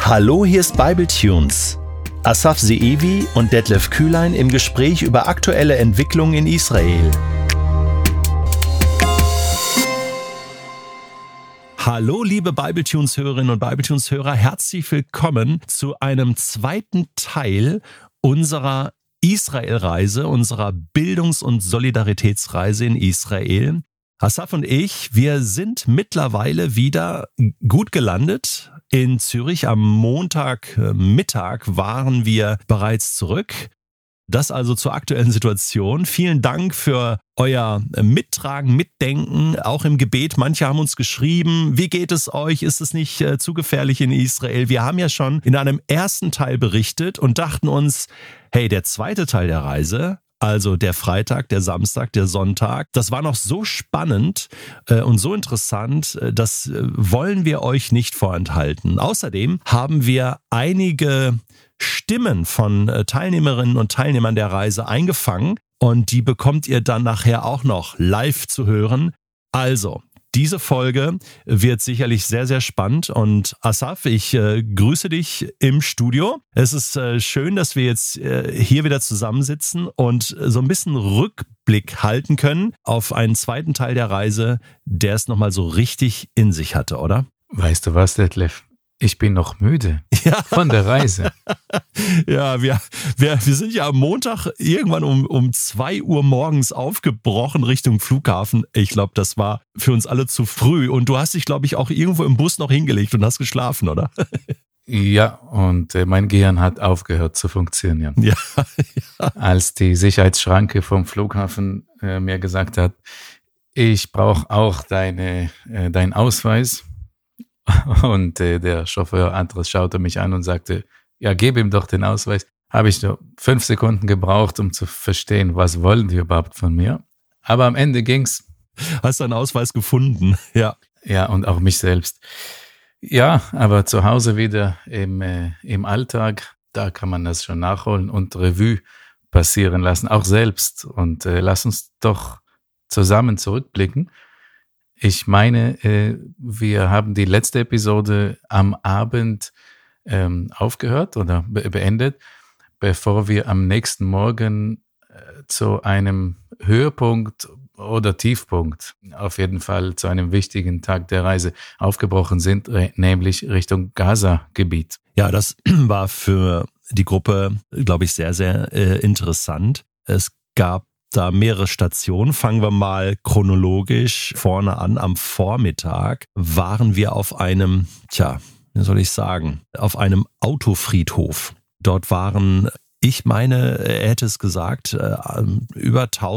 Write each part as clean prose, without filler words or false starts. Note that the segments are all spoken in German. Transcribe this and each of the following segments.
Hallo, hier ist Bibletunes. Asaf Seevi und Detlef Kühlein im Gespräch über aktuelle Entwicklungen in Israel. Hallo, liebe Bibletunes-Hörerinnen und Bibletunes-Hörer, herzlich willkommen zu einem zweiten Teil unserer Israel-Reise, unserer Bildungs- und Solidaritätsreise in Israel. Asaf und ich, wir sind mittlerweile wieder gut gelandet. In Zürich am Montagmittag waren wir bereits zurück. Das also zur aktuellen Situation. Vielen Dank für euer Mittragen, Mitdenken, auch im Gebet. Manche haben uns geschrieben, wie geht es euch? Ist es nicht zu gefährlich in Israel? Wir haben ja schon in einem ersten Teil berichtet und dachten uns, hey, der zweite Teil der Reise, also der Freitag, der Samstag, der Sonntag, das war noch so spannend und so interessant, das wollen wir euch nicht vorenthalten. Außerdem haben wir einige Stimmen von Teilnehmerinnen und Teilnehmern der Reise eingefangen und die bekommt ihr dann nachher auch noch live zu hören. Also, diese Folge wird sicherlich sehr, sehr spannend und Asaf, ich grüße dich im Studio. Es ist schön, dass wir jetzt hier wieder zusammensitzen und so ein bisschen Rückblick halten können auf einen zweiten Teil der Reise, der es nochmal so richtig in sich hatte, oder? Weißt du was, Detlef? Ich bin noch müde von der Reise. Ja, wir sind ja am Montag irgendwann um 2 Uhr morgens aufgebrochen Richtung Flughafen. Ich glaube, das war für uns alle zu früh. Und du hast dich, glaube ich, auch irgendwo im Bus noch hingelegt und hast geschlafen, oder? Ja, und mein Gehirn hat aufgehört zu funktionieren. Ja. Als die Sicherheitsschranke vom Flughafen mir gesagt hat, ich brauche auch deinen Ausweis. Und der Chauffeur Andres schaute mich an und sagte, ja, gib ihm doch den Ausweis. Habe ich nur 5 Sekunden gebraucht, um zu verstehen, was wollen die überhaupt von mir. Aber am Ende ging's. Hast du einen Ausweis gefunden? Ja. Ja, und auch mich selbst. Ja, aber zu Hause wieder im Alltag, da kann man das schon nachholen und Revue passieren lassen, auch selbst. Und lass uns doch zusammen zurückblicken. Ich meine, wir haben die letzte Episode am Abend aufgehört oder beendet, bevor wir am nächsten Morgen zu einem Höhepunkt oder Tiefpunkt, auf jeden Fall zu einem wichtigen Tag der Reise aufgebrochen sind, nämlich Richtung Gaza-Gebiet. Ja, das war für die Gruppe, glaube ich, sehr, sehr interessant. Es gab da mehrere Stationen. Fangen wir mal chronologisch vorne an. Am Vormittag waren wir auf einem, wie soll ich sagen, auf einem Autofriedhof. Dort waren, ich meine, er hätte es gesagt, über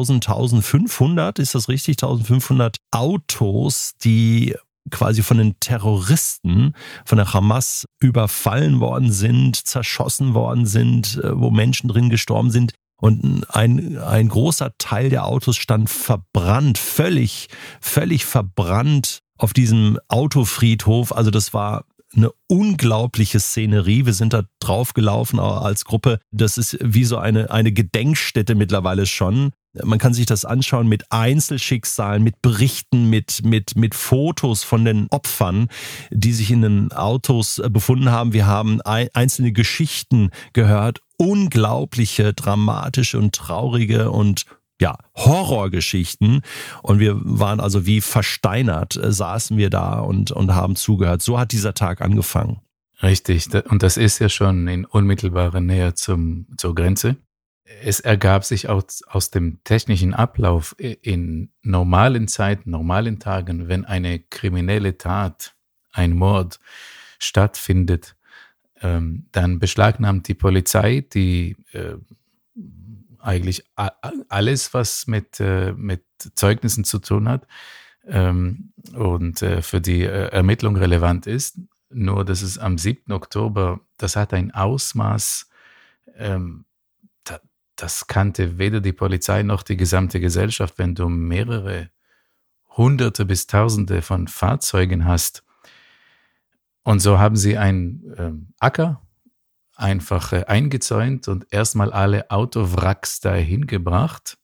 1500, ist das richtig? 1500 Autos, die quasi von den Terroristen, von der Hamas überfallen worden sind, zerschossen worden sind, wo Menschen drin gestorben sind. Und ein großer Teil der Autos stand verbrannt, völlig verbrannt auf diesem Autofriedhof. Also das war eine unglaubliche Szenerie. Wir sind da drauf gelaufen als Gruppe. Das ist wie so eine Gedenkstätte mittlerweile schon. Man kann sich das anschauen mit Einzelschicksalen, mit Berichten, mit Fotos von den Opfern, die sich in den Autos befunden haben. Wir haben einzelne Geschichten gehört, unglaubliche, dramatische und traurige und Horrorgeschichten. Und wir waren also wie versteinert, saßen wir da und haben zugehört. So hat dieser Tag angefangen. Richtig, und das ist ja schon in unmittelbarer Nähe zur Grenze. Es ergab sich aus dem technischen Ablauf in normalen Zeiten, normalen Tagen, wenn eine kriminelle Tat, ein Mord stattfindet, dann beschlagnahmt die Polizei die eigentlich alles, was mit Zeugnissen zu tun hat und für die Ermittlung relevant ist. Nur, dass es am 7. Oktober, das hat ein Ausmaß, das kannte weder die Polizei noch die gesamte Gesellschaft, wenn du mehrere Hunderte bis Tausende von Fahrzeugen hast. Und so haben sie einen Acker einfach eingezäunt und erstmal alle Autowracks dahin gebracht,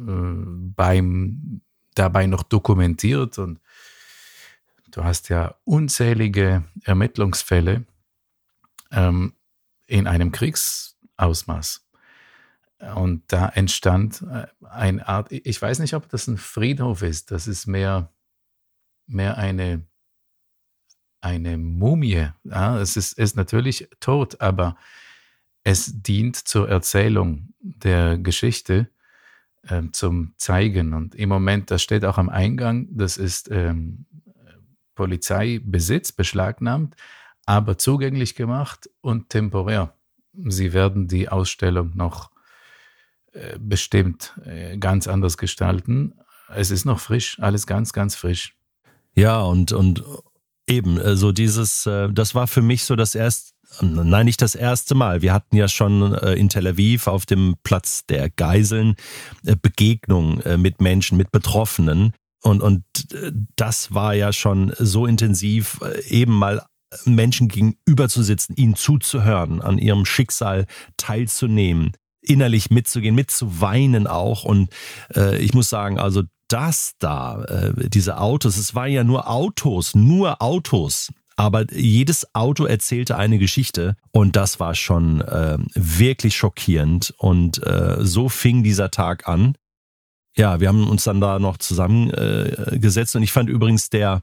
dabei noch dokumentiert. Und du hast ja unzählige Ermittlungsfälle, in einem Kriegsausmaß. Und da entstand eine Art, ich weiß nicht, ob das ein Friedhof ist, das ist mehr eine Mumie. Ja, es ist natürlich tot, aber es dient zur Erzählung der Geschichte, zum Zeigen. Und im Moment, das steht auch am Eingang, das ist Polizeibesitz, beschlagnahmt, aber zugänglich gemacht und temporär. Sie werden die Ausstellung noch bestimmt ganz anders gestalten. Es ist noch frisch, alles ganz, ganz frisch. Ja, und eben, so dieses, das war für mich so nicht das erste Mal. Wir hatten ja schon in Tel Aviv auf dem Platz der Geiseln Begegnungen mit Menschen, mit Betroffenen. Und das war ja schon so intensiv, eben mal Menschen gegenüber zu sitzen, ihnen zuzuhören, an ihrem Schicksal teilzunehmen, innerlich mitzugehen, mitzuweinen auch. Und ich muss sagen, also das da, diese Autos, es waren ja nur Autos, aber jedes Auto erzählte eine Geschichte und das war schon wirklich schockierend und so fing dieser Tag an. Ja, wir haben uns dann da noch zusammengesetzt und ich fand übrigens der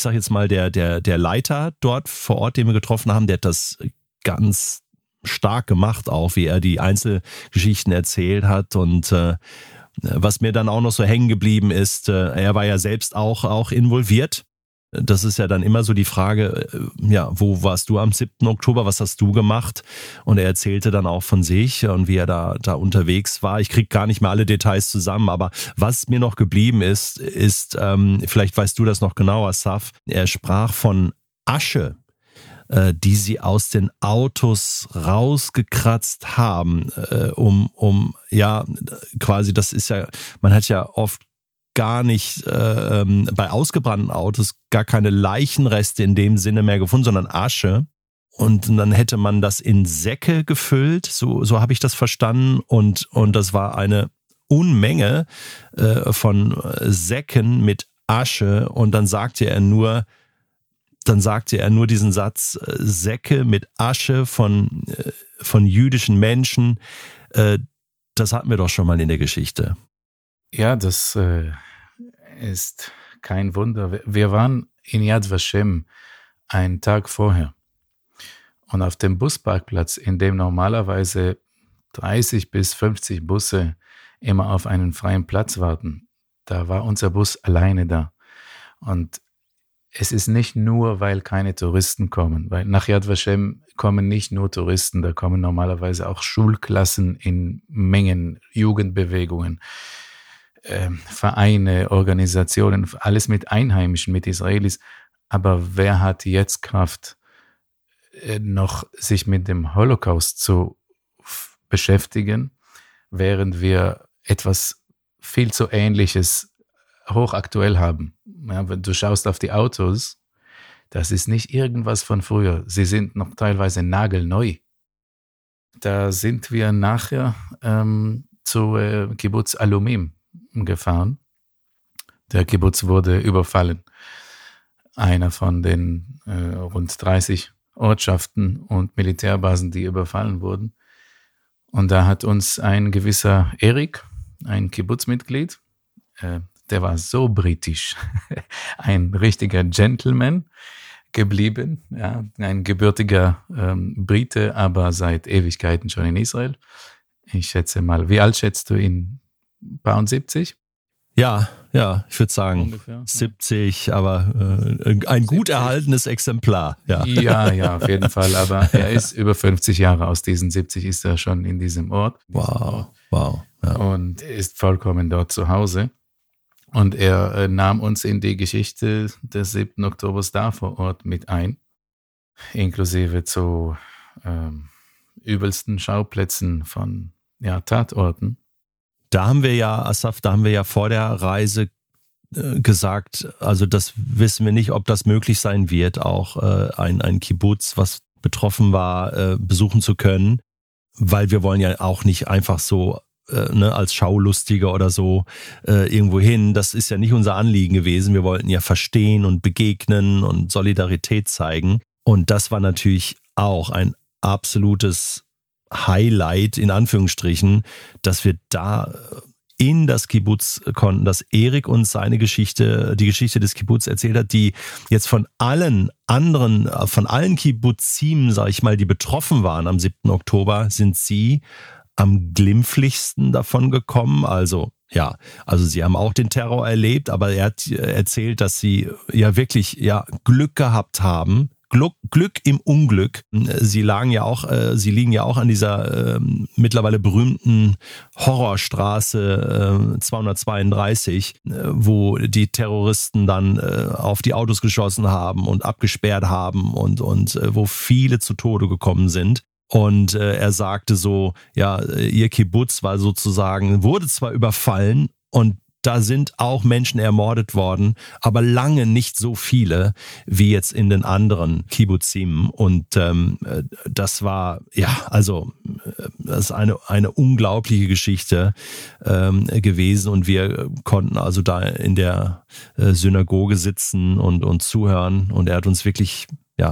Leiter dort vor Ort, den wir getroffen haben, der hat das ganz stark gemacht auch, wie er die Einzelgeschichten erzählt hat und was mir dann auch noch so hängen geblieben ist, er war ja selbst auch involviert. Das ist ja dann immer so die Frage, ja, wo warst du am 7. Oktober, was hast du gemacht? Und er erzählte dann auch von sich und wie er da unterwegs war. Ich kriege gar nicht mehr alle Details zusammen, aber was mir noch geblieben ist, vielleicht weißt du das noch genauer, Asaf, er sprach von Asche, die sie aus den Autos rausgekratzt haben, ja, quasi, das ist ja, man hat ja oft gar nicht bei ausgebrannten Autos gar keine Leichenreste in dem Sinne mehr gefunden, sondern Asche. Und dann hätte man das in Säcke gefüllt, so habe ich das verstanden. Und das war eine Unmenge von Säcken mit Asche. Und dann sagte er nur diesen Satz, Säcke mit Asche von jüdischen Menschen. Das hatten wir doch schon mal in der Geschichte. Ja, das ist kein Wunder. Wir waren in Yad Vashem einen Tag vorher. Und auf dem Busparkplatz, in dem normalerweise 30 bis 50 Busse immer auf einen freien Platz warten, da war unser Bus alleine da. Und es ist nicht nur, weil keine Touristen kommen, weil nach Yad Vashem kommen nicht nur Touristen, da kommen normalerweise auch Schulklassen in Mengen, Jugendbewegungen, Vereine, Organisationen, alles mit Einheimischen, mit Israelis. Aber wer hat jetzt Kraft, noch sich mit dem Holocaust zu beschäftigen, während wir etwas viel zu Ähnliches hochaktuell haben? Ja, wenn du schaust auf die Autos, das ist nicht irgendwas von früher. Sie sind noch teilweise nagelneu. Da sind wir nachher zu Kibbutz Alumim gefahren. Der Kibbutz wurde überfallen. Einer von den rund 30 Ortschaften und Militärbasen, die überfallen wurden. Und da hat uns ein gewisser Erik, ein Kibbutzmitglied, der war so britisch, ein richtiger Gentleman geblieben, ja, ein gebürtiger Brite, aber seit Ewigkeiten schon in Israel. Ich schätze mal, wie alt schätzt du ihn? Paar und 70? Ja, ich würde sagen ungefähr 70, aber ein gut erhaltenes Exemplar. Ja, auf jeden Fall, aber er ist über 50 Jahre, aus diesen 70 ist er schon in diesem Ort. Wow. Ja. Und ist vollkommen dort zu Hause. Und er nahm uns in die Geschichte des 7. Oktobers da vor Ort mit ein, inklusive zu übelsten Schauplätzen von Tatorten. Da haben wir ja vor der Reise gesagt, also das wissen wir nicht, ob das möglich sein wird, auch ein Kibbutz, was betroffen war, besuchen zu können, weil wir wollen ja auch nicht einfach so als Schaulustiger oder so irgendwo hin. Das ist ja nicht unser Anliegen gewesen. Wir wollten ja verstehen und begegnen und Solidarität zeigen. Und das war natürlich auch ein absolutes Highlight, in Anführungsstrichen, dass wir da in das Kibbutz konnten, dass Erik uns seine Geschichte, die Geschichte des Kibbutz erzählt hat, die jetzt von allen Kibbutzim, sag ich mal, die betroffen waren am 7. Oktober, sind sie am glimpflichsten davon gekommen. Also sie haben auch den Terror erlebt, aber er hat erzählt, dass sie ja wirklich Glück gehabt haben. Glück im Unglück. Sie liegen ja auch an dieser mittlerweile berühmten Horrorstraße 232, wo die Terroristen dann auf die Autos geschossen haben und abgesperrt haben und wo viele zu Tode gekommen sind. Und er sagte so, ihr Kibbutz wurde zwar überfallen und da sind auch Menschen ermordet worden, aber lange nicht so viele wie jetzt in den anderen Kibbutzim. Und das war, das ist eine unglaubliche Geschichte gewesen. Und wir konnten also da in der Synagoge sitzen und zuhören. Und er hat uns wirklich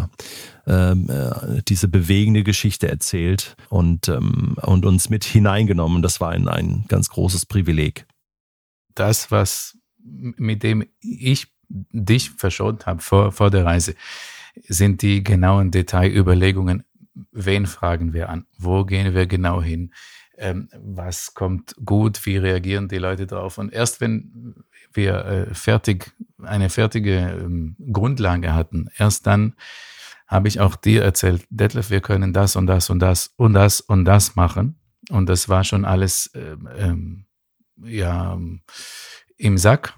diese bewegende Geschichte erzählt und uns mit hineingenommen. Das war ein ganz großes Privileg. Das, mit dem ich dich verschont habe vor der Reise, sind die genauen Detailüberlegungen. Wen fragen wir an? Wo gehen wir genau hin? Was kommt gut? Wie reagieren die Leute drauf? Und erst wenn wir eine fertige Grundlage hatten, erst dann habe ich auch dir erzählt, Detlef, wir können das und das und das und das und das machen. Und das war schon alles im Sack.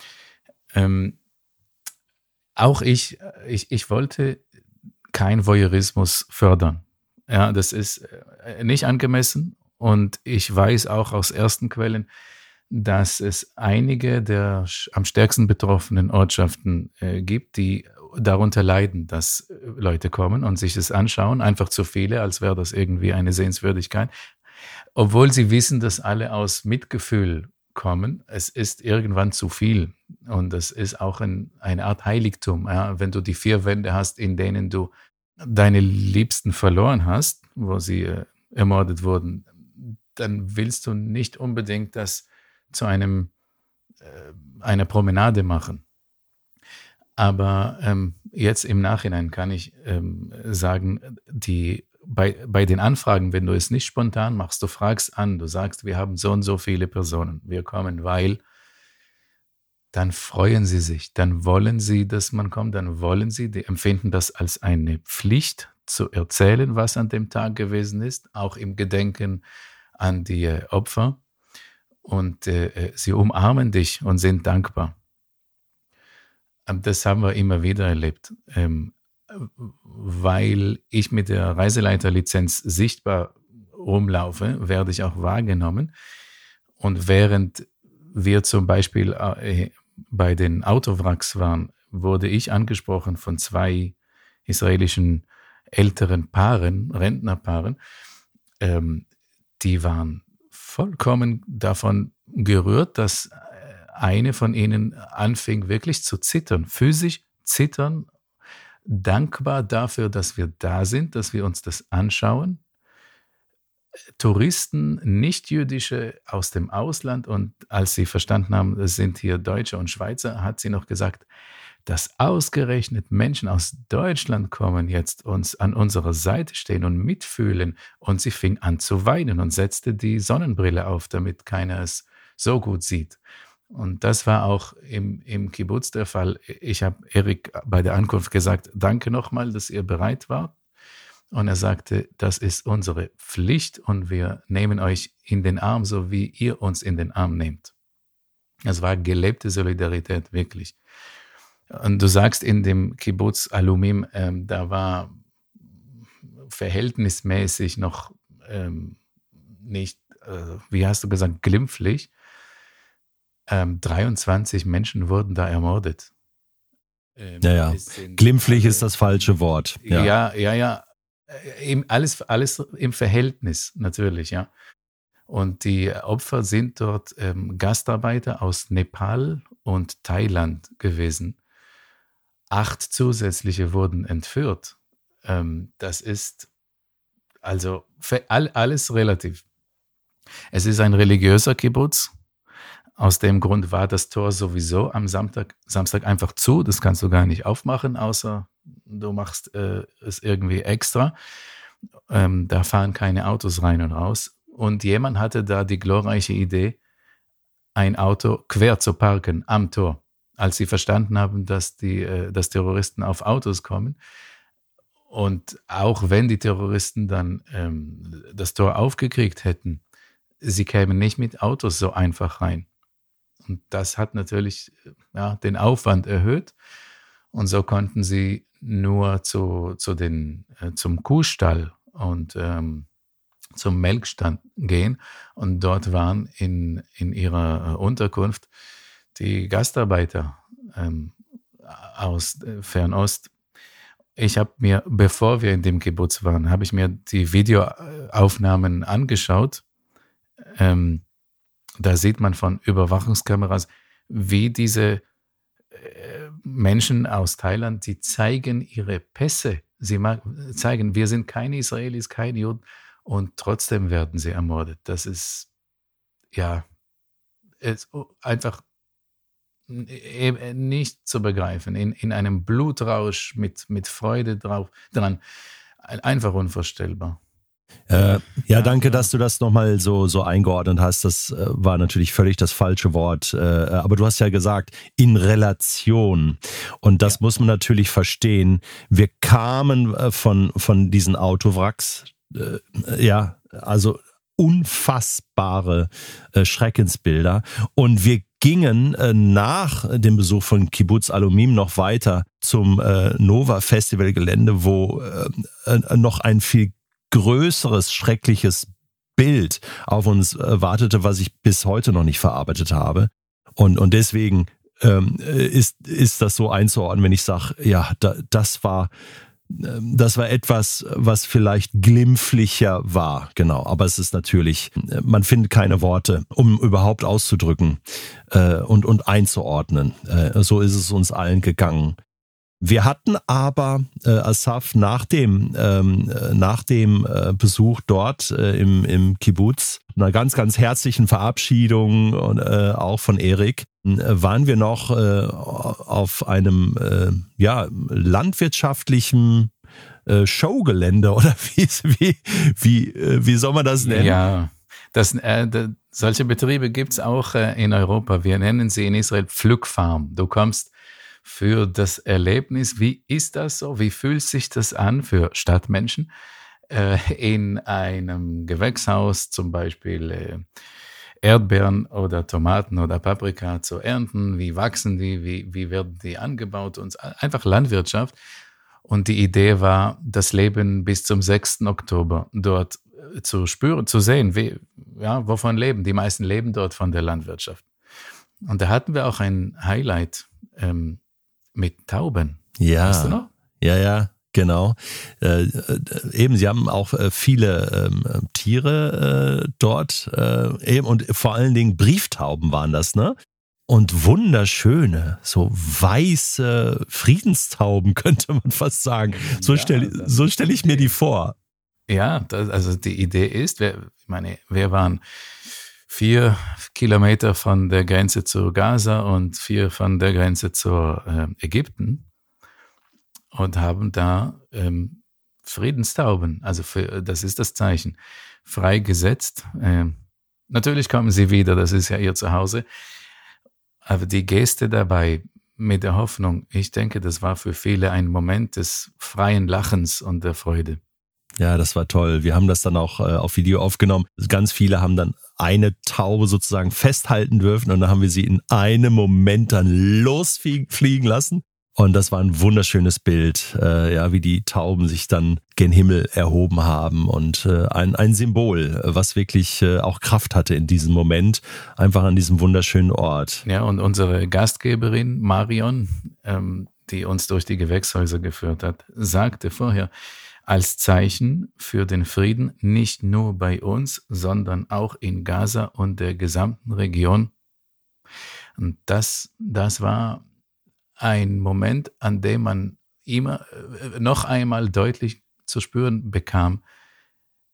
Auch ich wollte kein Voyeurismus fördern. Ja, das ist nicht angemessen und ich weiß auch aus ersten Quellen, dass es einige der am stärksten betroffenen Ortschaften gibt, die darunter leiden, dass Leute kommen und sich es anschauen, einfach zu viele, als wäre das irgendwie eine Sehenswürdigkeit. Obwohl sie wissen, dass alle aus Mitgefühl kommen, es ist irgendwann zu viel. Und das ist auch eine Art Heiligtum. Ja? Wenn du die 4 Wände hast, in denen du deine Liebsten verloren hast, wo sie ermordet wurden, dann willst du nicht unbedingt das zu einer Promenade machen. Aber jetzt im Nachhinein kann ich sagen, bei den Anfragen, wenn du es nicht spontan machst, du fragst an, du sagst, wir haben so und so viele Personen, wir kommen, weil, dann freuen sie sich, dann wollen sie, dass man kommt, die empfinden das als eine Pflicht zu erzählen, was an dem Tag gewesen ist, auch im Gedenken an die Opfer, und sie umarmen dich und sind dankbar. Das haben wir immer wieder erlebt. Weil ich mit der Reiseleiterlizenz sichtbar rumlaufe, werde ich auch wahrgenommen. Und während wir zum Beispiel bei den Autowracks waren, wurde ich angesprochen von 2 israelischen älteren Paaren, Rentnerpaaren. Die waren vollkommen davon gerührt, dass eine von ihnen anfing wirklich zu zittern, physisch zittern, dankbar dafür, dass wir da sind, dass wir uns das anschauen. Touristen, Nichtjüdische aus dem Ausland, und als sie verstanden haben, es sind hier Deutsche und Schweizer, hat sie noch gesagt, dass ausgerechnet Menschen aus Deutschland kommen, jetzt uns an unserer Seite stehen und mitfühlen. Und sie fing an zu weinen und setzte die Sonnenbrille auf, damit keiner es so gut sieht. Und das war auch im Kibbutz der Fall. Ich habe Erik bei der Ankunft gesagt, danke nochmal, dass ihr bereit wart. Und er sagte, das ist unsere Pflicht und wir nehmen euch in den Arm, so wie ihr uns in den Arm nehmt. Es war gelebte Solidarität, wirklich. Und du sagst, in dem Kibbutz Alumim, da war verhältnismäßig noch nicht, wie hast du gesagt, glimpflich. 23 Menschen wurden da ermordet. Glimpflich ist das falsche Wort. Ja. Alles im Verhältnis natürlich, ja. Und die Opfer sind dort Gastarbeiter aus Nepal und Thailand gewesen. 8 zusätzliche wurden entführt. Das ist Also alles relativ. Es ist ein religiöser Kibbutz. Aus dem Grund war das Tor sowieso am Samstag einfach zu. Das kannst du gar nicht aufmachen, außer du machst es irgendwie extra. Da fahren keine Autos rein und raus. Und jemand hatte da die glorreiche Idee, ein Auto quer zu parken am Tor, als sie verstanden haben, dass Terroristen auf Autos kommen. Und auch wenn die Terroristen dann das Tor aufgekriegt hätten, sie kämen nicht mit Autos so einfach rein. Und das hat natürlich den Aufwand erhöht. Und so konnten sie nur zum Kuhstall und zum Melkstand gehen. Und dort waren in ihrer Unterkunft die Gastarbeiter aus Fernost. Ich habe mir, bevor wir in dem Kibbutz waren, habe ich mir die Videoaufnahmen angeschaut. Da sieht man von Überwachungskameras, wie diese Menschen aus Thailand, die zeigen ihre Pässe. Sie zeigen, wir sind keine Israelis, keine Juden, und trotzdem werden sie ermordet. Das ist, ist einfach nicht zu begreifen. In einem Blutrausch mit Freude dran. Einfach unvorstellbar. Danke, dass du das nochmal so eingeordnet hast. Das war natürlich völlig das falsche Wort. Aber du hast ja gesagt, in Relation. Und das muss man natürlich verstehen. Wir kamen von diesen Autowracks, also unfassbare Schreckensbilder. Und wir gingen nach dem Besuch von Kibbutz Alumim noch weiter zum Nova Festival Gelände, wo noch ein viel größeres, schreckliches Bild auf uns wartete, was ich bis heute noch nicht verarbeitet habe. Und deswegen ist das so einzuordnen, wenn ich sage, das war etwas, was vielleicht glimpflicher war. Genau, aber es ist natürlich, man findet keine Worte, um überhaupt auszudrücken und einzuordnen. So ist es uns allen gegangen. Wir hatten aber, Asaf, nach dem Besuch dort im Kibbutz, einer ganz, ganz herzlichen Verabschiedung und auch von Erik, waren wir noch auf einem landwirtschaftlichen Showgelände, oder wie soll man das nennen? Ja, solche Betriebe gibt's auch in Europa. Wir nennen sie in Israel Pflückfarm. Du kommst für das Erlebnis, wie ist das so, wie fühlt sich das an für Stadtmenschen, in einem Gewächshaus zum Beispiel Erdbeeren oder Tomaten oder Paprika zu ernten, wie wachsen die, wie werden die angebaut, und einfach Landwirtschaft. Und die Idee war, das Leben bis zum 6. Oktober dort zu spüren, zu sehen, wovon leben. Die meisten leben dort von der Landwirtschaft. Und da hatten wir auch ein Highlight mit Tauben. Ja. Weißt du noch? Ja, genau. Eben, sie haben auch viele Tiere dort und vor allen Dingen Brieftauben waren das, ne? Und wunderschöne, so weiße Friedenstauben, könnte man fast sagen. So stell ich mir die vor. Ja, also die Idee ist, wir waren 4 Kilometer von der Grenze zu Gaza und 4 von der Grenze zu Ägypten und haben da Friedenstauben, also das ist das Zeichen, freigesetzt. Natürlich kommen sie wieder, das ist ja ihr Zuhause, aber die Geste dabei mit der Hoffnung, ich denke, das war für viele ein Moment des freien Lachens und der Freude. Ja, das war toll. Wir haben das dann auch auf Video aufgenommen. Ganz viele haben dann eine Taube sozusagen festhalten dürfen und dann haben wir sie in einem Moment dann losfliegen lassen. Und das war ein wunderschönes Bild, wie die Tauben sich dann gen Himmel erhoben haben und ein Symbol, was wirklich auch Kraft hatte in diesem Moment, einfach an diesem wunderschönen Ort. Ja, und unsere Gastgeberin Marion, die uns durch die Gewächshäuser geführt hat, sagte vorher, als Zeichen für den Frieden nicht nur bei uns, sondern auch in Gaza und der gesamten Region. Und das war ein Moment, an dem man immer noch einmal deutlich zu spüren bekam,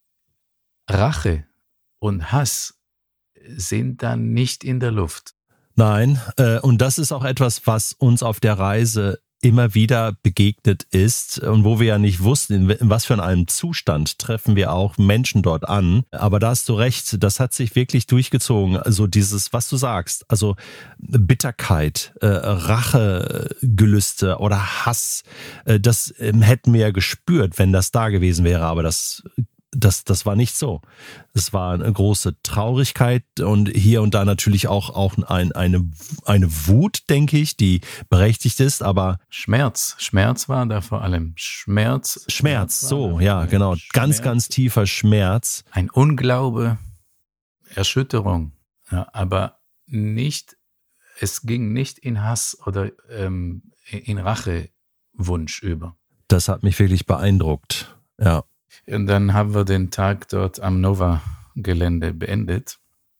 Rache und Hass sind dann nicht in der Luft. Nein, und das ist auch etwas, was uns auf der Reise immer wieder begegnet ist und wo wir ja nicht wussten, in was für einem Zustand treffen wir auch Menschen dort an. Aber da hast du recht, das hat sich wirklich durchgezogen. Also dieses, was du sagst, also Bitterkeit, Rachegelüste oder Hass, das hätten wir ja gespürt, wenn das da gewesen wäre, aber das war nicht so. Es war eine große Traurigkeit und hier und da natürlich auch eine Wut, denke ich, die berechtigt ist, aber Schmerz war da vor allem. Schmerz, so, ja, genau. Ganz, ganz tiefer Schmerz. Ein Unglaube, Erschütterung, ja, aber es ging nicht in Hass oder in Rachewunsch über. Das hat mich wirklich beeindruckt, ja. Und dann haben wir den Tag dort am Nova-Gelände beendet.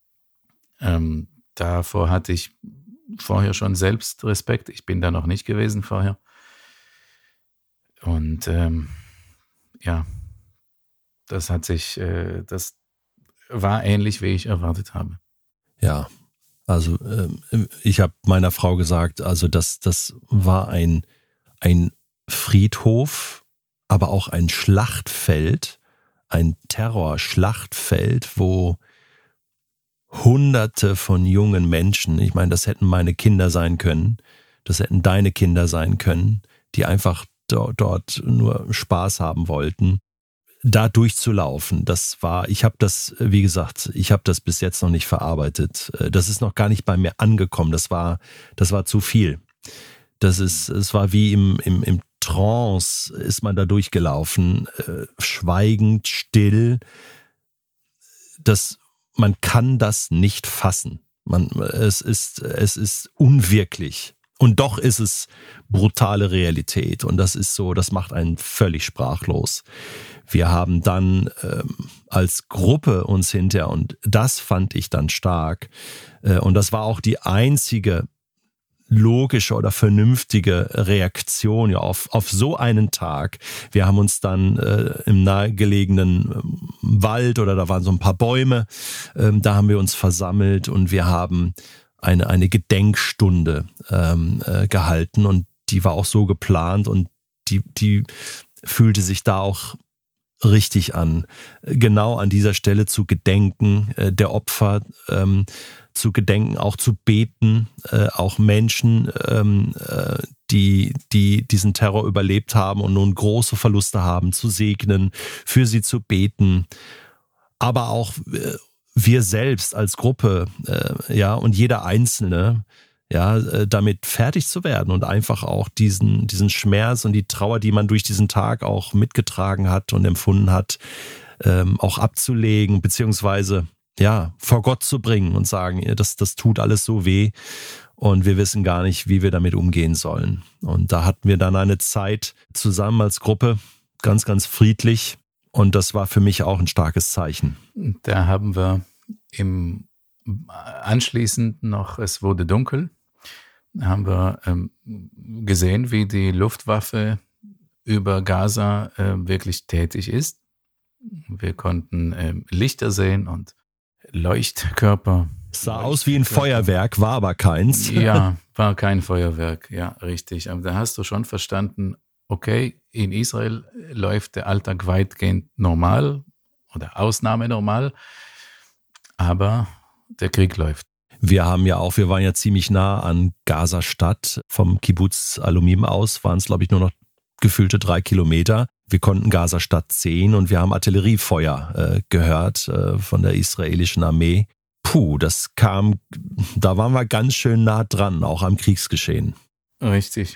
Davor hatte ich vorher schon selbst Respekt. Ich bin da noch nicht gewesen vorher. Und das war ähnlich, wie ich erwartet habe. Ja, also ich habe meiner Frau gesagt, also das war ein Friedhof, aber auch ein Schlachtfeld, ein Terrorschlachtfeld, wo Hunderte von jungen Menschen, ich meine, das hätten meine Kinder sein können, das hätten deine Kinder sein können, die einfach dort nur Spaß haben wollten, da durchzulaufen. Ich habe das bis jetzt noch nicht verarbeitet. Das ist noch gar nicht bei mir angekommen. Das war zu viel. Es war wie im Trance ist man da durchgelaufen, schweigend, still. Man kann das nicht fassen. Es ist unwirklich. Und doch ist es brutale Realität. Und das macht einen völlig sprachlos. Wir haben dann als Gruppe uns hinterher, und das fand ich dann stark, und das war auch die einzige logische oder vernünftige Reaktion auf so einen Tag. Wir haben uns dann im nahegelegenen Wald, oder da waren so ein paar Bäume, da haben wir uns versammelt und wir haben eine Gedenkstunde gehalten, und die war auch so geplant und die fühlte sich da auch richtig an, genau an dieser Stelle zu gedenken, der Opfer, zu gedenken, auch zu beten, auch Menschen, die diesen Terror überlebt haben und nun große Verluste haben, zu segnen, für sie zu beten, aber auch wir selbst als Gruppe, und jeder Einzelne, damit fertig zu werden und einfach auch diesen Schmerz und die Trauer, die man durch diesen Tag auch mitgetragen hat und empfunden hat, auch abzulegen, beziehungsweise vor Gott zu bringen und sagen, das tut alles so weh und wir wissen gar nicht, wie wir damit umgehen sollen. Und da hatten wir dann eine Zeit zusammen als Gruppe, ganz, ganz friedlich, und das war für mich auch ein starkes Zeichen. Da haben wir anschließend noch, es wurde dunkel, haben wir gesehen, wie die Luftwaffe über Gaza wirklich tätig ist. Wir konnten Lichter sehen und Leuchtkörper. Sah aus wie ein Feuerwerk, war aber keins. Ja, war kein Feuerwerk, ja, richtig. Aber da hast du schon verstanden, okay, in Israel läuft der Alltag weitgehend normal oder ausnahmenormal, aber der Krieg läuft. Wir waren ja ziemlich nah an Gaza-Stadt. Vom Kibbuz Alumim aus waren es, glaube ich, nur noch gefühlte 3 Kilometer. Wir konnten Gaza-Stadt sehen und wir haben Artilleriefeuer gehört von der israelischen Armee. Da waren wir ganz schön nah dran, auch am Kriegsgeschehen. Richtig.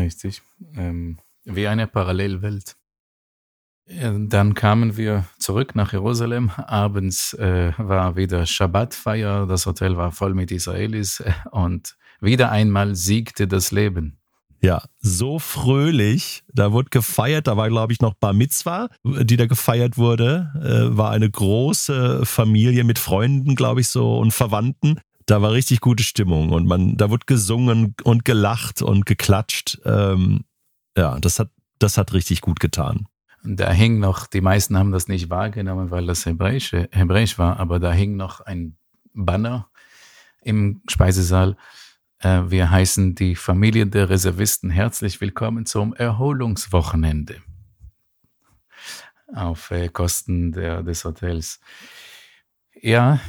Wie eine Parallelwelt. Dann kamen wir zurück nach Jerusalem. Abends war wieder Schabbatfeier. Das Hotel war voll mit Israelis und wieder einmal siegte das Leben. Ja, so fröhlich. Da wurde gefeiert. Da war, glaube ich, noch Bar Mitzwa, die da gefeiert wurde. War eine große Familie mit Freunden, glaube ich, so, und Verwandten. Da war richtig gute Stimmung und da wurde gesungen und gelacht und geklatscht. Das hat richtig gut getan. Da hing noch, die meisten haben das nicht wahrgenommen, weil das Hebräisch war, aber da hing noch ein Banner im Speisesaal. Wir heißen die Familie der Reservisten herzlich willkommen zum Erholungswochenende auf Kosten des Hotels. Ja,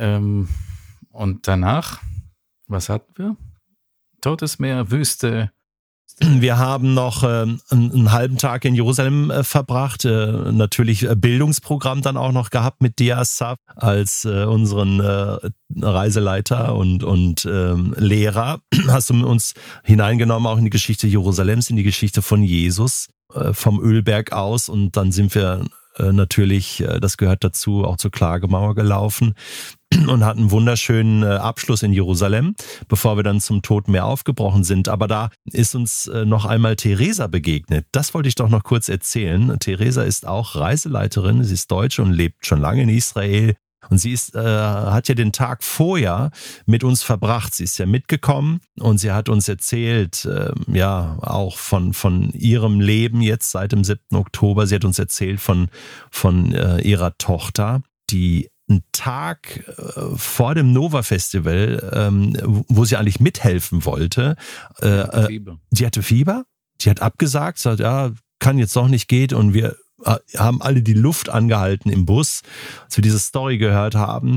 und danach, was hatten wir? Totes Meer, Wüste. Wir haben noch einen halben Tag in Jerusalem verbracht, natürlich Bildungsprogramm dann auch noch gehabt mit dir, Asaf, als unseren Reiseleiter und Lehrer. Hast du uns hineingenommen auch in die Geschichte Jerusalems, in die Geschichte von Jesus, vom Ölberg aus, und dann sind wir natürlich, das gehört dazu, auch zur Klagemauer gelaufen und hatten einen wunderschönen Abschluss in Jerusalem, bevor wir dann zum Toten Meer aufgebrochen sind. Aber da ist uns noch einmal Theresa begegnet. Das wollte ich doch noch kurz erzählen. Theresa ist auch Reiseleiterin, sie ist Deutsche und lebt schon lange in Israel. Und sie hat ja den Tag vorher mit uns verbracht. Sie ist ja mitgekommen und sie hat uns erzählt, auch von ihrem Leben jetzt seit dem 7. Oktober. Sie hat uns erzählt von ihrer Tochter, die einen Tag vor dem Nova-Festival, wo sie eigentlich mithelfen wollte. Die hatte Fieber. Die hat abgesagt, sagt, ja, kann jetzt doch nicht, geht. Und wir haben alle die Luft angehalten im Bus, als wir diese Story gehört haben.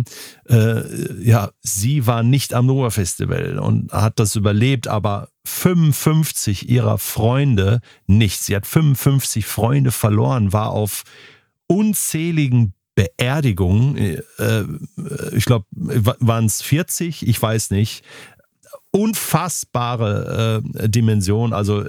Sie war nicht am Nova-Festival und hat das überlebt, aber 55 ihrer Freunde nicht. Sie hat 55 Freunde verloren, war auf unzähligen Beerdigungen, ich glaube, waren es 40, ich weiß nicht. Unfassbare Dimension, also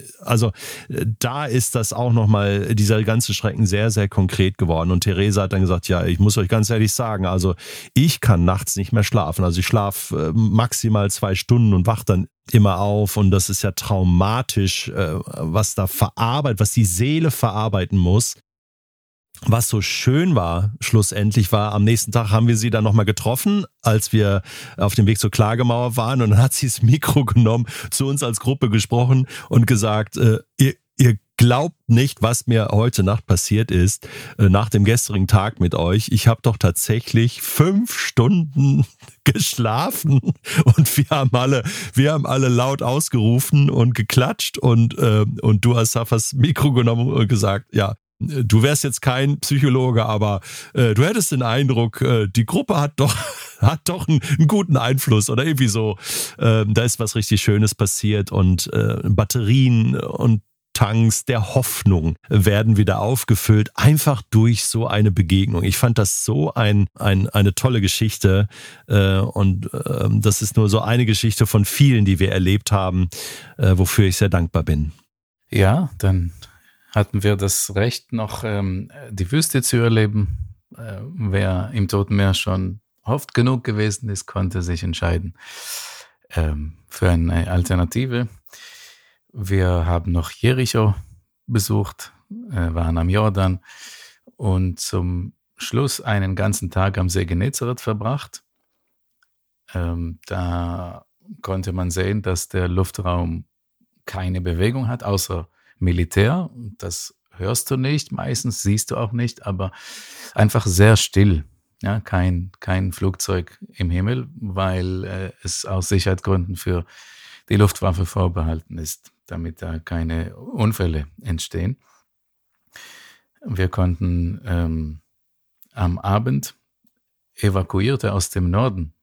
da ist das auch nochmal, dieser ganze Schrecken sehr, sehr konkret geworden. Und Theresa hat dann gesagt, ja, ich muss euch ganz ehrlich sagen, also ich kann nachts nicht mehr schlafen, also ich schlafe maximal 2 Stunden und wach dann immer auf, und das ist ja traumatisch, was die Seele verarbeiten muss. Was so schön war, schlussendlich war, am nächsten Tag haben wir sie dann nochmal getroffen, als wir auf dem Weg zur Klagemauer waren, und dann hat sie das Mikro genommen, zu uns als Gruppe gesprochen und gesagt, ihr glaubt nicht, was mir heute Nacht passiert ist, nach dem gestrigen Tag mit euch. Ich habe doch tatsächlich 5 Stunden geschlafen, und wir haben alle laut ausgerufen und geklatscht, und du hast das Mikro genommen und gesagt, ja, du wärst jetzt kein Psychologe, aber du hättest den Eindruck, die Gruppe hat doch einen guten Einfluss oder irgendwie so. Da ist was richtig Schönes passiert, und Batterien und Tanks der Hoffnung werden wieder aufgefüllt, einfach durch so eine Begegnung. Ich fand das so eine tolle Geschichte, und das ist nur so eine Geschichte von vielen, die wir erlebt haben, wofür ich sehr dankbar bin. Ja, dann hatten wir das Recht, noch die Wüste zu erleben. Wer im Toten Meer schon oft genug gewesen ist, konnte sich entscheiden für eine Alternative. Wir haben noch Jericho besucht, waren am Jordan und zum Schluss einen ganzen Tag am See Genezareth verbracht. Da konnte man sehen, dass der Luftraum keine Bewegung hat, außer Militär. Das hörst du nicht, meistens siehst du auch nicht, aber einfach sehr still. Ja, kein Flugzeug im Himmel, weil es aus Sicherheitsgründen für die Luftwaffe vorbehalten ist, damit da keine Unfälle entstehen. Wir konnten am Abend Evakuierte aus dem Norden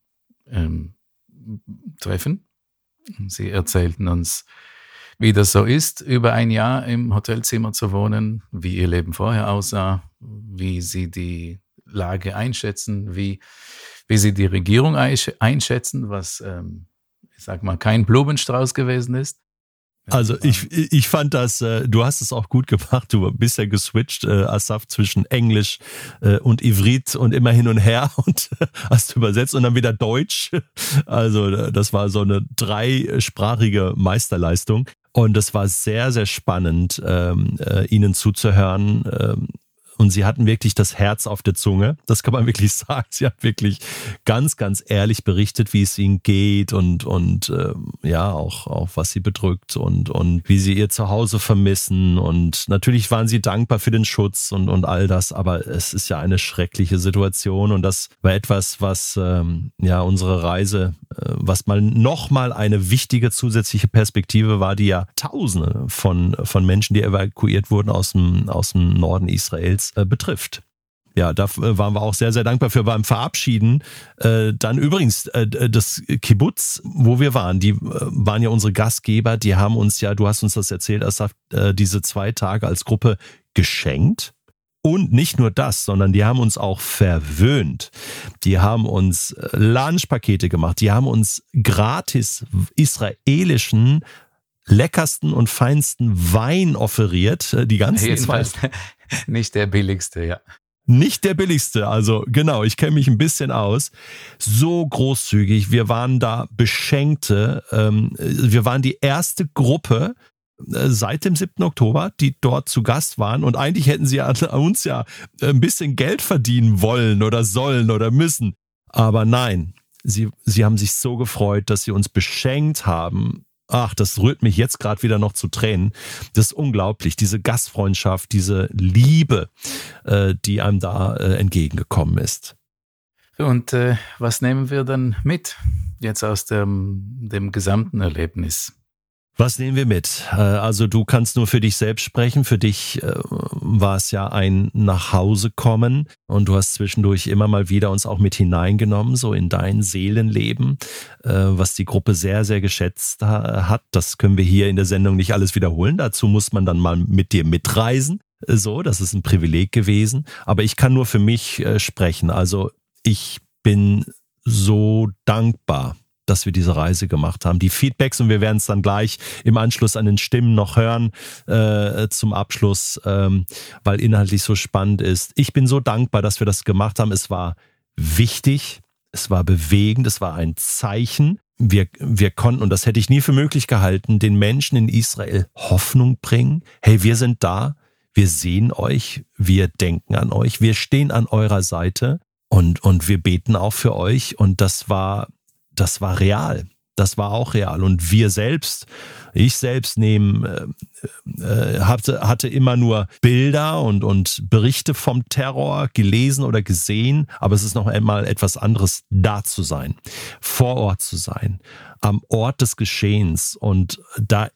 treffen. Sie erzählten uns, wie das so ist, über ein Jahr im Hotelzimmer zu wohnen, wie ihr Leben vorher aussah, wie sie die Lage einschätzen, wie sie die Regierung einschätzen, was, ich sag mal, kein Blumenstrauß gewesen ist. Also ich fand das, du hast es auch gut gemacht, du bist ja geswitcht, Asaf, zwischen Englisch und Ivrit und immer hin und her und hast übersetzt und dann wieder Deutsch. Also das war so eine 3-sprachige Meisterleistung und es war sehr, sehr spannend, ihnen zuzuhören, Und sie hatten wirklich das Herz auf der Zunge. Das kann man wirklich sagen. Sie hat wirklich ganz, ganz ehrlich berichtet, wie es ihnen geht und ja, auch was sie bedrückt und wie sie ihr Zuhause vermissen. Und natürlich waren sie dankbar für den Schutz und all das. Aber es ist ja eine schreckliche Situation. Und das war etwas, was ja unsere Reise, was nochmal eine wichtige zusätzliche Perspektive war, die ja Tausende von Menschen, die evakuiert wurden aus dem Norden Israels, betrifft. Ja, da waren wir auch sehr, sehr dankbar für beim Verabschieden. Dann übrigens das Kibbutz, wo wir waren, die waren ja unsere Gastgeber, die haben uns ja, du hast uns das erzählt, Asaf, diese 2 Tage als Gruppe geschenkt. Und nicht nur das, sondern die haben uns auch verwöhnt. Die haben uns Lunchpakete gemacht, die haben uns gratis israelischen leckersten und feinsten Wein offeriert, die ganzen Jedenfalls nicht der billigste, ja. Nicht der billigste, also genau, ich kenne mich ein bisschen aus. So großzügig, wir waren da Beschenkte. Wir waren die erste Gruppe seit dem 7. Oktober, die dort zu Gast waren. Und eigentlich hätten sie an uns ja ein bisschen Geld verdienen wollen oder sollen oder müssen. Aber nein, sie haben sich so gefreut, dass sie uns beschenkt haben. Ach, das rührt mich jetzt gerade wieder noch zu Tränen. Das ist unglaublich, diese Gastfreundschaft, diese Liebe, die einem da entgegengekommen ist. Und was nehmen wir dann mit jetzt aus dem gesamten Erlebnis? Was nehmen wir mit? Also du kannst nur für dich selbst sprechen. Für dich war es ja ein Nachhausekommen und du hast zwischendurch immer mal wieder uns auch mit hineingenommen, so in dein Seelenleben, was die Gruppe sehr, sehr geschätzt hat. Das können wir hier in der Sendung nicht alles wiederholen. Dazu muss man dann mal mit dir mitreisen. So, das ist ein Privileg gewesen. Aber ich kann nur für mich sprechen. Also ich bin so dankbar, dass wir diese Reise gemacht haben. Die Feedbacks, und wir werden es dann gleich im Anschluss an den Stimmen noch hören, zum Abschluss, weil inhaltlich so spannend ist. Ich bin so dankbar, dass wir das gemacht haben. Es war wichtig, es war bewegend, es war ein Zeichen. Wir konnten, und das hätte ich nie für möglich gehalten, den Menschen in Israel Hoffnung bringen. Hey, wir sind da, wir sehen euch, wir denken an euch, wir stehen an eurer Seite und wir beten auch für euch. Und das war real. Das war auch real. Und ich selbst hatte immer nur Bilder und Berichte vom Terror gelesen oder gesehen. Aber es ist noch einmal etwas anderes, da zu sein, vor Ort zu sein, am Ort des Geschehens. Und da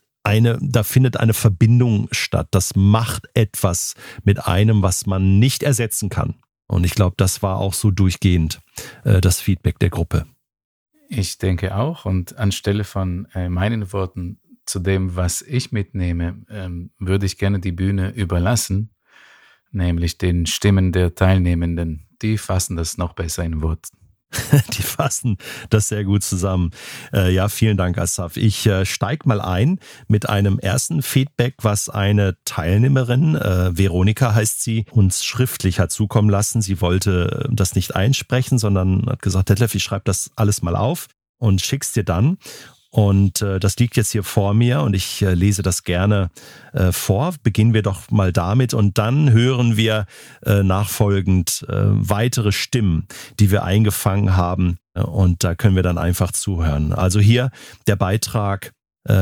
findet eine Verbindung statt. Das macht etwas mit einem, was man nicht ersetzen kann. Und ich glaube, das war auch so durchgehend das Feedback der Gruppe. Ich denke auch, und anstelle von meinen Worten zu dem, was ich mitnehme, würde ich gerne die Bühne überlassen, nämlich den Stimmen der Teilnehmenden. Die fassen das noch besser in Worten. Die fassen das sehr gut zusammen. Ja, vielen Dank, Asaf. Ich steige mal ein mit einem ersten Feedback, was eine Teilnehmerin, Veronika heißt sie, uns schriftlich hat zukommen lassen. Sie wollte das nicht einsprechen, sondern hat gesagt, Detlef, ich schreibe das alles mal auf und schick's dir dann. Und das liegt jetzt hier vor mir und ich lese das gerne vor. Beginnen wir doch mal damit und dann hören wir nachfolgend weitere Stimmen, die wir eingefangen haben, und da können wir dann einfach zuhören. Also hier der Beitrag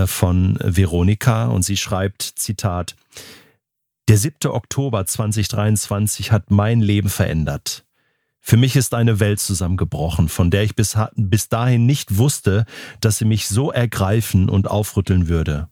von Veronika und sie schreibt, Zitat: Der 7. Oktober 2023 hat mein Leben verändert. Für mich ist eine Welt zusammengebrochen, von der ich bis dahin nicht wusste, dass sie mich so ergreifen und aufrütteln würde.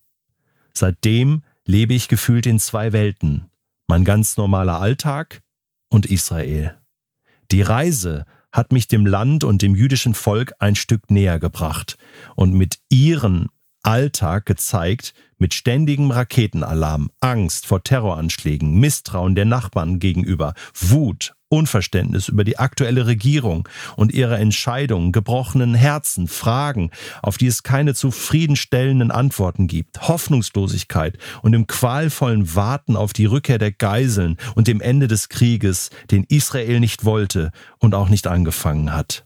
Seitdem lebe ich gefühlt in 2 Welten, mein ganz normaler Alltag und Israel. Die Reise hat mich dem Land und dem jüdischen Volk ein Stück näher gebracht und mit ihrem Alltag gezeigt, mit ständigem Raketenalarm, Angst vor Terroranschlägen, Misstrauen der Nachbarn gegenüber, Wut, Unverständnis über die aktuelle Regierung und ihre Entscheidungen, gebrochenen Herzen, Fragen, auf die es keine zufriedenstellenden Antworten gibt, Hoffnungslosigkeit und dem qualvollen Warten auf die Rückkehr der Geiseln und dem Ende des Krieges, den Israel nicht wollte und auch nicht angefangen hat.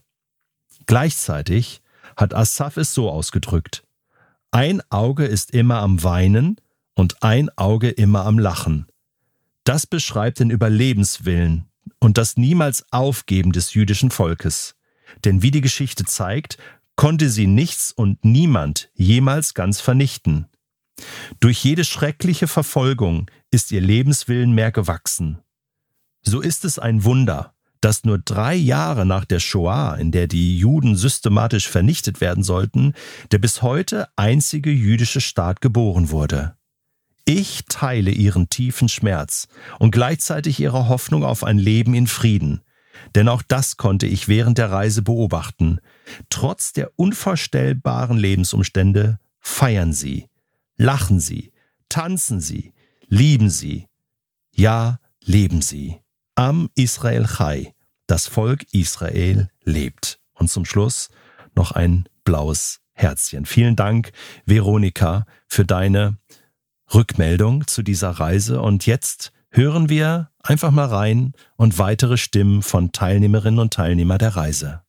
Gleichzeitig hat Asaf es so ausgedrückt: Ein Auge ist immer am Weinen und ein Auge immer am Lachen. Das beschreibt den Überlebenswillen und das niemals Aufgeben des jüdischen Volkes. Denn wie die Geschichte zeigt, konnte sie nichts und niemand jemals ganz vernichten. Durch jede schreckliche Verfolgung ist ihr Lebenswillen mehr gewachsen. So ist es ein Wunder, dass nur 3 Jahre nach der Shoah, in der die Juden systematisch vernichtet werden sollten, der bis heute einzige jüdische Staat geboren wurde. Ich teile ihren tiefen Schmerz und gleichzeitig ihre Hoffnung auf ein Leben in Frieden. Denn auch das konnte ich während der Reise beobachten. Trotz der unvorstellbaren Lebensumstände feiern sie, lachen sie, tanzen sie, lieben sie. Ja, leben sie. Am Israel Chai. Das Volk Israel lebt. Und zum Schluss noch ein blaues Herzchen. Vielen Dank, Veronika, für deine Rückmeldung zu dieser Reise. Und jetzt hören wir einfach mal rein und weitere Stimmen von Teilnehmerinnen und Teilnehmern der Reise.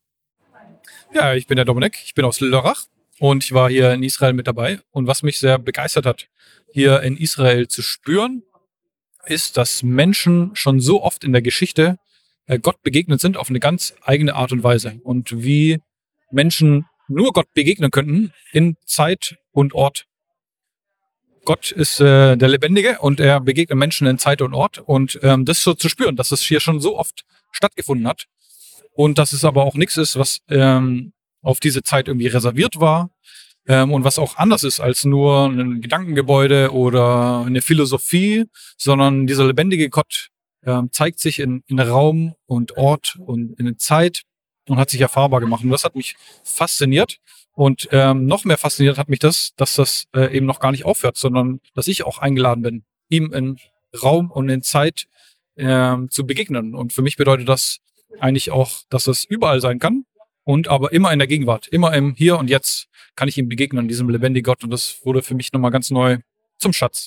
Ja, ich bin der Dominik, ich bin aus Lörrach und ich war hier in Israel mit dabei. Und was mich sehr begeistert hat, hier in Israel zu spüren, ist, dass Menschen schon so oft in der Geschichte Gott begegnet sind auf eine ganz eigene Art und Weise. Und wie Menschen nur Gott begegnen könnten in Zeit und Ort. Gott ist der Lebendige und er begegnet Menschen in Zeit und Ort. Und das so zu spüren, dass es hier schon so oft stattgefunden hat. Und dass es aber auch nichts ist, was auf diese Zeit irgendwie reserviert war. Und was auch anders ist als nur ein Gedankengebäude oder eine Philosophie, sondern dieser lebendige Gott zeigt sich in Raum und Ort und in Zeit und hat sich erfahrbar gemacht. Und das hat mich fasziniert. Und noch mehr fasziniert hat mich das, dass das eben noch gar nicht aufhört, sondern dass ich auch eingeladen bin, ihm in Raum und in Zeit zu begegnen. Und für mich bedeutet das eigentlich auch, dass es überall sein kann und aber immer in der Gegenwart, immer im Hier und Jetzt kann ich ihm begegnen, diesem lebendigen Gott. Und das wurde für mich nochmal ganz neu zum Schatz.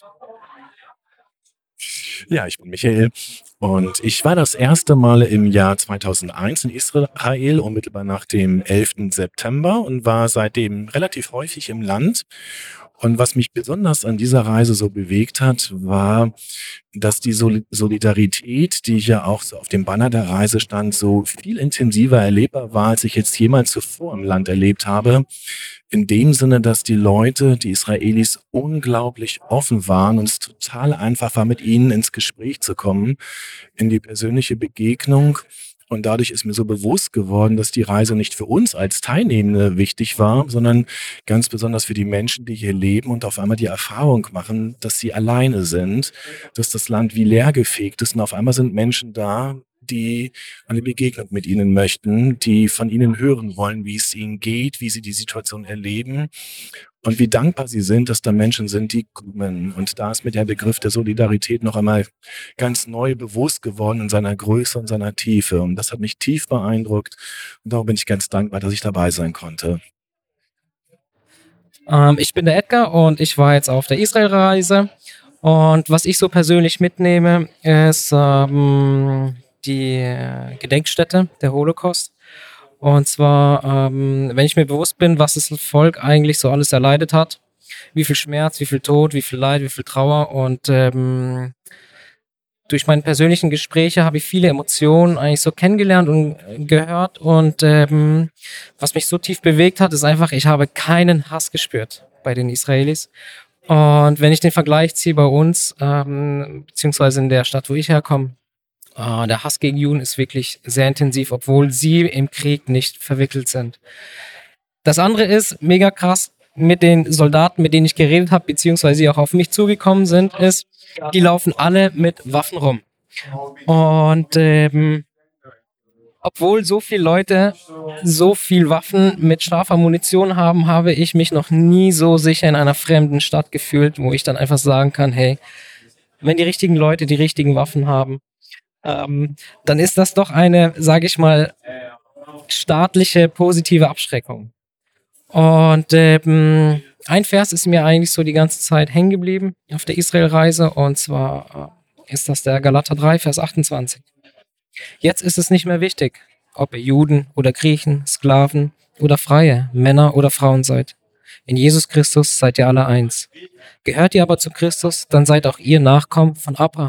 Ja, ich bin Michael und ich war das erste Mal im Jahr 2001 in Israel, unmittelbar nach dem 11. September und war seitdem relativ häufig im Land. Und was mich besonders an dieser Reise so bewegt hat, war, dass die Solidarität, die ja auch so auf dem Banner der Reise stand, so viel intensiver erlebbar war, als ich jetzt jemals zuvor im Land erlebt habe. In dem Sinne, dass die Leute, die Israelis, unglaublich offen waren und es total einfach war, mit ihnen ins Gespräch zu kommen, in die persönliche Begegnung. Und dadurch ist mir so bewusst geworden, dass die Reise nicht für uns als Teilnehmende wichtig war, sondern ganz besonders für die Menschen, die hier leben und auf einmal die Erfahrung machen, dass sie alleine sind, dass das Land wie leergefegt ist und auf einmal sind Menschen da, die eine Begegnung mit ihnen möchten, die von ihnen hören wollen, wie es ihnen geht, wie sie die Situation erleben und wie dankbar sie sind, dass da Menschen sind, die kommen. Und da ist mir der Begriff der Solidarität noch einmal ganz neu bewusst geworden in seiner Größe und seiner Tiefe. Und das hat mich tief beeindruckt und darum bin ich ganz dankbar, dass ich dabei sein konnte. Ich bin der Edgar und ich war jetzt auf der Israel-Reise. Und was ich so persönlich mitnehme, ist die Gedenkstätte der Holocaust. Und zwar, wenn ich mir bewusst bin, was das Volk eigentlich so alles erleidet hat, wie viel Schmerz, wie viel Tod, wie viel Leid, wie viel Trauer und durch meine persönlichen Gespräche habe ich viele Emotionen eigentlich so kennengelernt und gehört und was mich so tief bewegt hat, ist einfach, ich habe keinen Hass gespürt bei den Israelis. Und wenn ich den Vergleich ziehe bei uns, beziehungsweise in der Stadt, wo ich herkomme, der Hass gegen Juden ist wirklich sehr intensiv, obwohl sie im Krieg nicht verwickelt sind. Das andere ist mega krass mit den Soldaten, mit denen ich geredet habe, beziehungsweise die auch auf mich zugekommen sind, ist, die laufen alle mit Waffen rum. Und obwohl so viele Leute so viel Waffen mit scharfer Munition haben, habe ich mich noch nie so sicher in einer fremden Stadt gefühlt, wo ich dann einfach sagen kann, hey, wenn die richtigen Leute die richtigen Waffen haben, dann ist das doch eine, sage ich mal, staatliche positive Abschreckung. Und ein Vers ist mir eigentlich so die ganze Zeit hängen geblieben auf der Israel-Reise und zwar ist das der Galater 3, Vers 28. Jetzt ist es nicht mehr wichtig, ob ihr Juden oder Griechen, Sklaven oder Freie, Männer oder Frauen seid. In Jesus Christus seid ihr alle eins. Gehört ihr aber zu Christus, dann seid auch ihr Nachkommen von Abraham,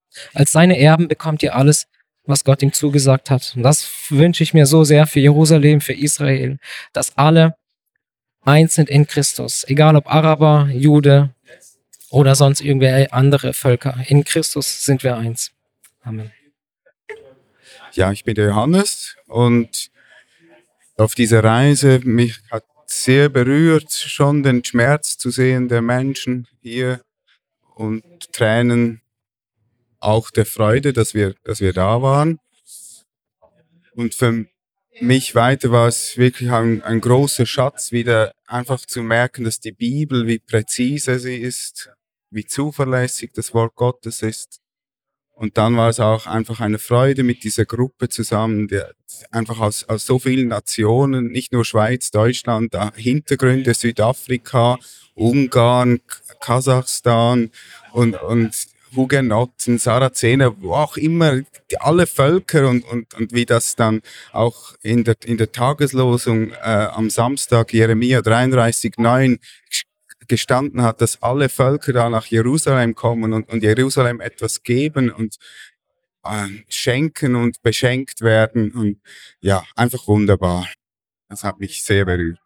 Als seine Erben bekommt ihr alles, was Gott ihm zugesagt hat. Und das wünsche ich mir so sehr für Jerusalem, für Israel, dass alle eins sind in Christus. Egal ob Araber, Jude oder sonst irgendwelche andere Völker. In Christus sind wir eins. Amen. Ja, ich bin der Johannes und auf dieser Reise, mich hat sehr berührt, schon den Schmerz zu sehen der Menschen hier und Tränen auch der Freude, dass wir da waren. Und für mich weiter war es wirklich ein großer Schatz, wieder einfach zu merken, dass die Bibel, wie präzise sie ist, wie zuverlässig das Wort Gottes ist. Und dann war es auch einfach eine Freude mit dieser Gruppe zusammen, die einfach aus so vielen Nationen, nicht nur Schweiz, Deutschland, Hintergründe, Südafrika, Ungarn, Kasachstan und Hugenotten, Sarazener, wo auch immer, alle Völker und wie das dann auch in der Tageslosung am Samstag Jeremia 33,9 gestanden hat, dass alle Völker da nach Jerusalem kommen und Jerusalem etwas geben und schenken und beschenkt werden. Und ja, einfach wunderbar. Das hat mich sehr berührt.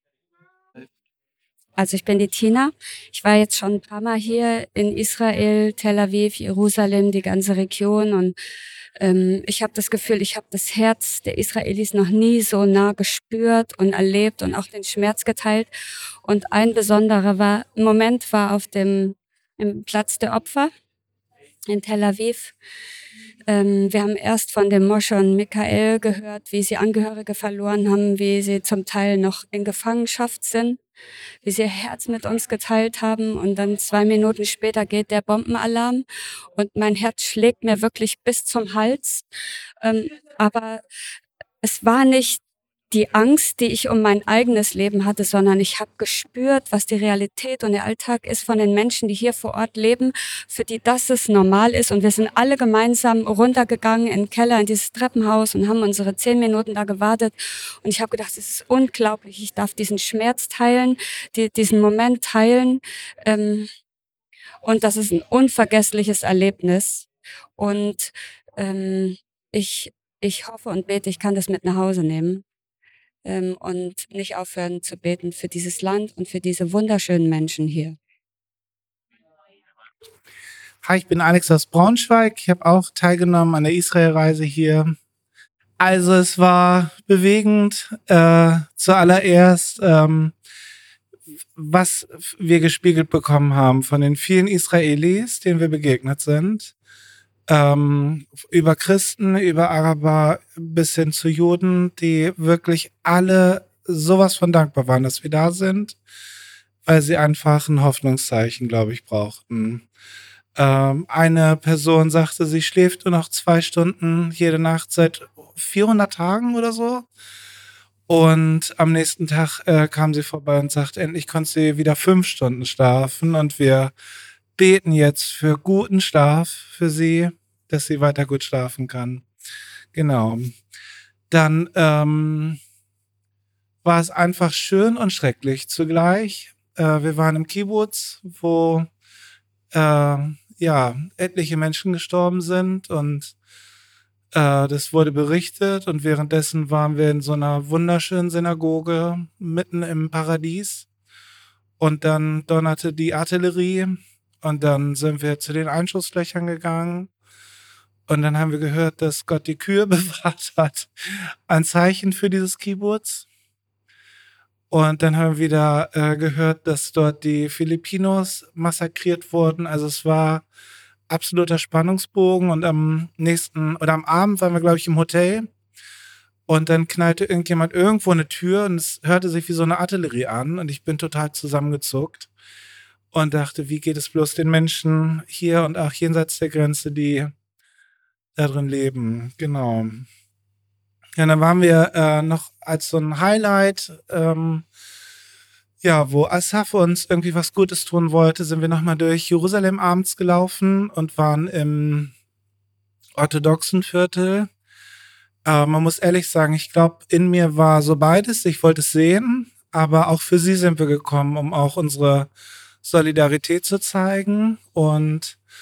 Also ich bin die Tina. Ich war jetzt schon ein paar Mal hier in Israel, Tel Aviv, Jerusalem, die ganze Region. Und ich habe das Gefühl, ich habe das Herz der Israelis noch nie so nah gespürt und erlebt und auch den Schmerz geteilt. Und ein besonderer Moment war im Platz der Opfer in Tel Aviv. Wir haben erst von dem Moshe und Michael gehört, wie sie Angehörige verloren haben, wie sie zum Teil noch in Gefangenschaft sind, wie sie ihr Herz mit uns geteilt haben. Und dann 2 Minuten später geht der Bombenalarm und mein Herz schlägt mir wirklich bis zum Hals. Aber es war nicht die Angst, die ich um mein eigenes Leben hatte, sondern ich habe gespürt, was die Realität und der Alltag ist von den Menschen, die hier vor Ort leben, für die das normal ist. Und wir sind alle gemeinsam runtergegangen in den Keller, in dieses Treppenhaus und haben unsere 10 Minuten da gewartet. Und ich habe gedacht, es ist unglaublich, ich darf diesen Schmerz teilen, diesen Moment teilen. Und das ist ein unvergessliches Erlebnis. Und ich hoffe und bete, ich kann das mit nach Hause nehmen. Und nicht aufhören zu beten für dieses Land und für diese wunderschönen Menschen hier. Hi, ich bin Alex aus Braunschweig. Ich habe auch teilgenommen an der Israel-Reise hier. Also es war bewegend. Zuallererst, was wir gespiegelt bekommen haben von den vielen Israelis, denen wir begegnet sind. Über Christen, über Araber bis hin zu Juden, die wirklich alle sowas von dankbar waren, dass wir da sind, weil sie einfach ein Hoffnungszeichen, glaube ich, brauchten. Eine Person sagte, sie schläft nur noch 2 Stunden jede Nacht seit 400 Tagen oder so. Und am nächsten Tag kam sie vorbei und sagte, endlich konnte sie wieder 5 Stunden schlafen. Und wir beten jetzt für guten Schlaf für sie, dass sie weiter gut schlafen kann. Genau. Dann war es einfach schön und schrecklich zugleich. Wir waren im Kibbutz, wo etliche Menschen gestorben sind und das wurde berichtet und währenddessen waren wir in so einer wunderschönen Synagoge mitten im Paradies und dann donnerte die Artillerie und dann sind wir zu den Einschusslöchern gegangen. Und dann haben wir gehört, dass Gott die Kühe bewahrt hat. Ein Zeichen für dieses Kibbutz. Und dann haben wir wieder gehört, dass dort die Filipinos massakriert wurden. Also es war absoluter Spannungsbogen. Und am Abend waren wir, glaube ich, im Hotel. Und dann knallte irgendjemand irgendwo eine Tür und es hörte sich wie so eine Artillerie an. Und ich bin total zusammengezuckt und dachte, wie geht es bloß den Menschen hier und auch jenseits der Grenze, die da drin leben, genau. Ja, dann waren wir noch als so ein Highlight, wo Asaf uns irgendwie was Gutes tun wollte, sind wir nochmal durch Jerusalem abends gelaufen und waren im orthodoxen Viertel. Man muss ehrlich sagen, ich glaube, in mir war so beides. Ich wollte es sehen, aber auch für sie sind wir gekommen, um auch unsere Solidarität zu zeigen und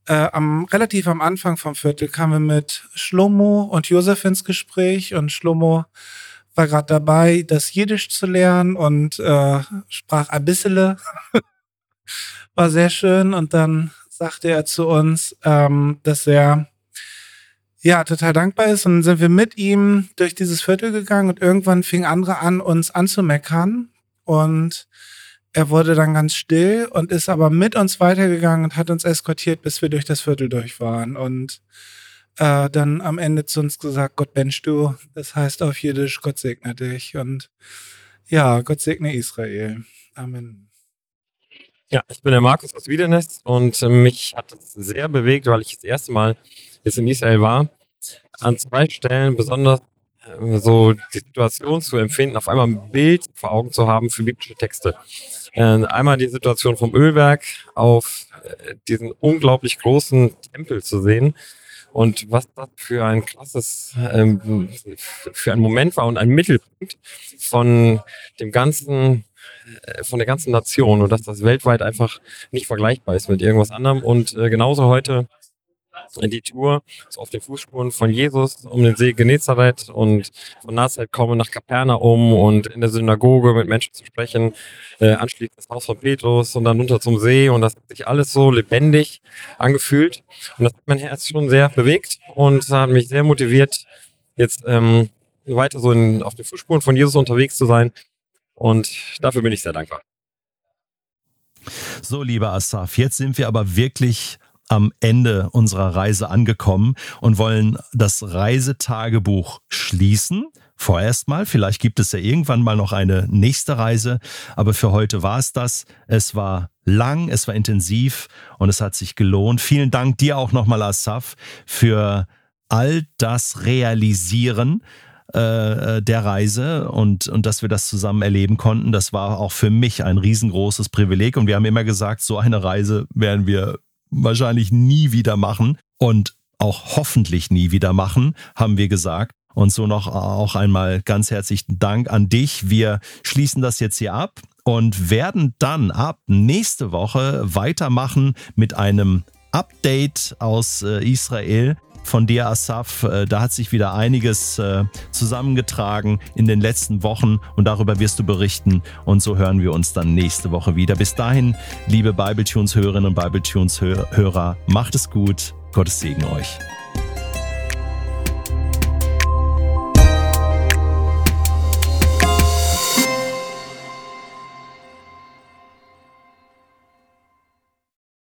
relativ am Anfang vom Viertel kamen wir mit Shlomo und Josef ins Gespräch und Shlomo war gerade dabei, das Jiddisch zu lernen und sprach ein bissele. War sehr schön und dann sagte er zu uns, dass er total dankbar ist und dann sind wir mit ihm durch dieses Viertel gegangen und irgendwann fingen andere an, uns anzumeckern und er wurde dann ganz still und ist aber mit uns weitergegangen und hat uns eskortiert, bis wir durch das Viertel durch waren und dann am Ende zu uns gesagt, Gott bench du, das heißt auf Jiddisch, Gott segne dich und ja, Gott segne Israel. Amen. Ja, ich bin der Markus aus Wiedernest und mich hat es sehr bewegt, weil ich das erste Mal jetzt in Israel war, an 2 Stellen besonders so die Situation zu empfinden, auf einmal ein Bild vor Augen zu haben für biblische Texte. Einmal die Situation vom Ölberg auf diesen unglaublich großen Tempel zu sehen und was das für ein krasses, für ein Moment war und ein Mittelpunkt von dem ganzen, von der ganzen Nation und dass das weltweit einfach nicht vergleichbar ist mit irgendwas anderem und genauso heute die Tour so auf den Fußspuren von Jesus um den See Genezareth und von Nazareth kommen nach Kapernaum und in der Synagoge mit Menschen zu sprechen, anschließend das Haus von Petrus und dann runter zum See und das hat sich alles so lebendig angefühlt und das hat mein Herz schon sehr bewegt und hat mich sehr motiviert, jetzt weiter so auf den Fußspuren von Jesus unterwegs zu sein und dafür bin ich sehr dankbar. So, lieber Asaf, jetzt sind wir aber wirklich am Ende unserer Reise angekommen und wollen das Reisetagebuch schließen. Vorerst mal, vielleicht gibt es ja irgendwann mal noch eine nächste Reise, aber für heute war es das. Es war lang, es war intensiv und es hat sich gelohnt. Vielen Dank dir auch nochmal, Asaf, für all das Realisieren der Reise und dass wir das zusammen erleben konnten. Das war auch für mich ein riesengroßes Privileg und wir haben immer gesagt, so eine Reise werden wir wahrscheinlich nie wieder machen und auch hoffentlich nie wieder machen, haben wir gesagt. Und so noch auch einmal ganz herzlichen Dank an dich. Wir schließen das jetzt hier ab und werden dann ab nächste Woche weitermachen mit einem Update aus Israel. Von dir, Asaf, da hat sich wieder einiges zusammengetragen in den letzten Wochen und darüber wirst du berichten und so hören wir uns dann nächste Woche wieder. Bis dahin, liebe Bibletunes-Hörerinnen und Bibletunes-Hörer, macht es gut, Gottes Segen euch.